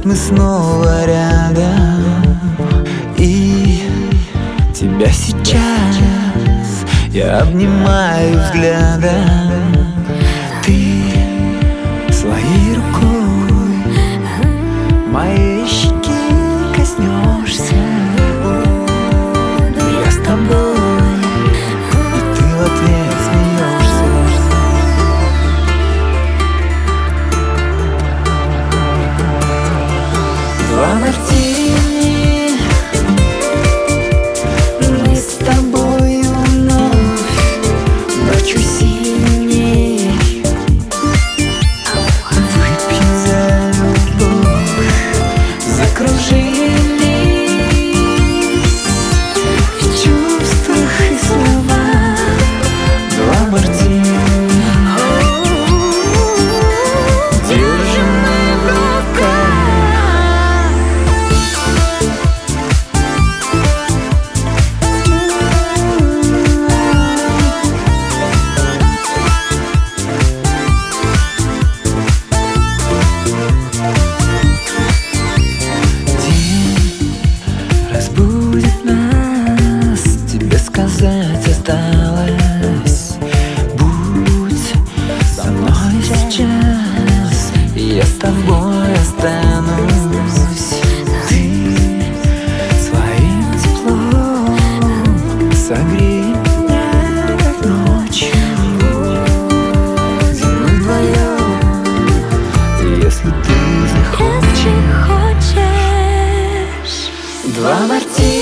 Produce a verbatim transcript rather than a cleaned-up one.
мы снова рядом. И тебя сейчас я обнимаю взглядом. Ты своей рукой моей щеки коснешься. Я с тобой, и ты в ответ смеешься. Два мартини, мы с тобою вновь ночью синей. Выпьем за любовь, закружились в чувствах и словах. Два мартини, держим мы в руках. Разбудит нас, тебе сказать осталось. Будь со мной сейчас, и я с тобой останусь. Ты своим теплом согрей меня, как ночью, где мы вдвоем, если ты захочешь. Два мартини.